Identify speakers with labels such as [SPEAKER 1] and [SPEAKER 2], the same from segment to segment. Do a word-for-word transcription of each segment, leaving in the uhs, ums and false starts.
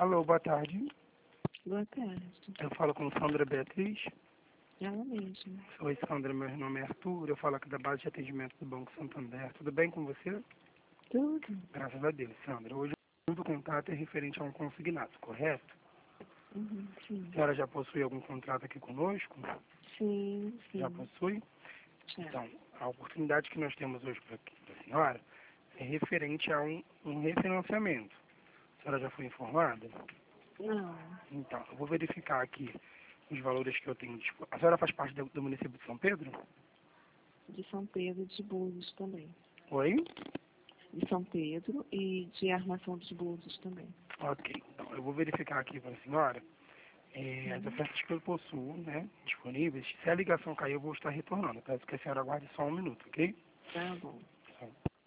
[SPEAKER 1] Alô, boa tarde.
[SPEAKER 2] Boa tarde.
[SPEAKER 1] Eu falo com Sandra Beatriz.
[SPEAKER 2] Ela mesma.
[SPEAKER 1] Oi, Sandra, meu nome é Arthur. Eu falo aqui da base de atendimento do Banco Santander. Tudo bem com você?
[SPEAKER 2] Tudo?
[SPEAKER 1] Graças a Deus, Sandra. Hoje o contato é referente a um consignado, correto?
[SPEAKER 2] Uhum, sim.
[SPEAKER 1] A senhora já possui algum contrato aqui conosco?
[SPEAKER 2] Sim, sim.
[SPEAKER 1] Já possui?
[SPEAKER 2] Já.
[SPEAKER 1] Então, a oportunidade que nós temos hoje para a senhora é referente a um, um refinanciamento. A senhora já foi informada?
[SPEAKER 2] Não.
[SPEAKER 1] Então, eu vou verificar aqui os valores que eu tenho disponível. A senhora faz parte do, do município de São Pedro?
[SPEAKER 2] De São Pedro de Búzios também.
[SPEAKER 1] Oi?
[SPEAKER 2] De São Pedro e de Armação dos Búzios também.
[SPEAKER 1] Ok. Então, eu vou verificar aqui para a senhora eh, as
[SPEAKER 2] Uhum.
[SPEAKER 1] ofertas que eu possuo, né, disponíveis. Se a ligação cair, eu vou estar retornando. Eu peço que a senhora aguarde só um minuto, ok?
[SPEAKER 2] Tá bom.
[SPEAKER 1] Só-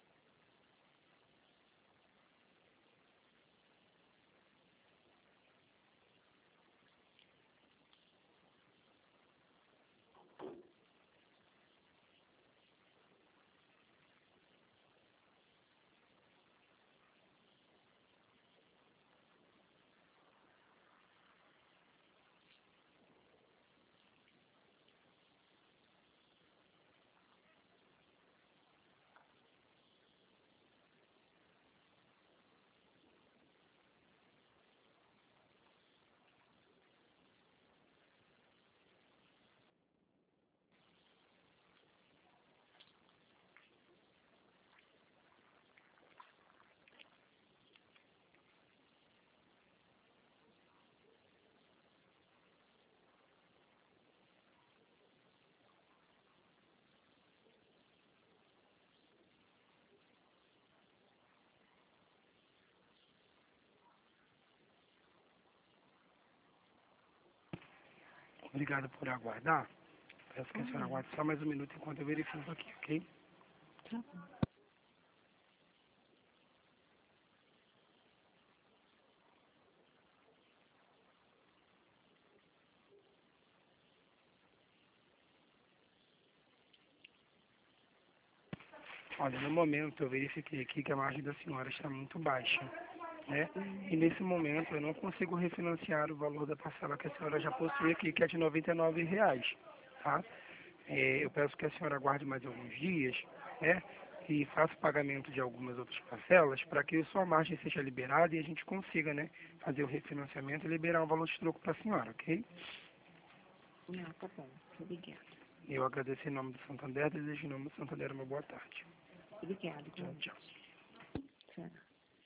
[SPEAKER 1] Obrigado por aguardar. Peço que a senhora aguarde só mais um minuto enquanto eu verifico aqui, ok?
[SPEAKER 2] Tá bom.
[SPEAKER 1] Olha, no momento eu verifiquei aqui que a margem da senhora está muito baixa, né?
[SPEAKER 2] Uhum.
[SPEAKER 1] E nesse momento eu não consigo refinanciar o valor da parcela que a senhora já possui aqui, que é de noventa e nove reais, tá? É, eu peço que a senhora aguarde mais alguns dias, né? E faça o pagamento de algumas outras parcelas para que a sua margem seja liberada e a gente consiga, né, fazer o refinanciamento e liberar um valor de troco para a senhora, ok?
[SPEAKER 2] Ah, tá bom. Obrigada.
[SPEAKER 1] Eu agradeço em nome do Santander, desejo em nome do Santander uma boa tarde.
[SPEAKER 2] Obrigada,
[SPEAKER 1] Tchau,
[SPEAKER 2] igualmente.
[SPEAKER 1] tchau.